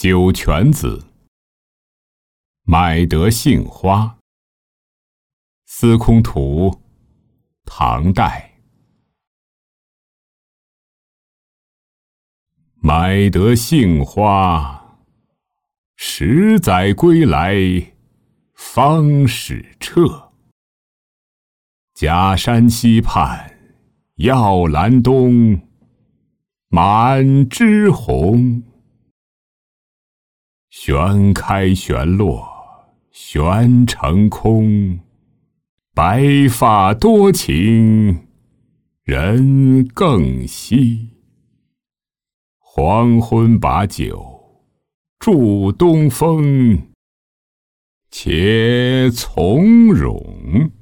九泉子，买得杏花。司空图，唐代。买得杏花，十载归来方始彻。假山西畔，药兰东，满枝红。旋开旋落，旋成空。白发多情，人更稀。黄昏把酒祝东风，且从容。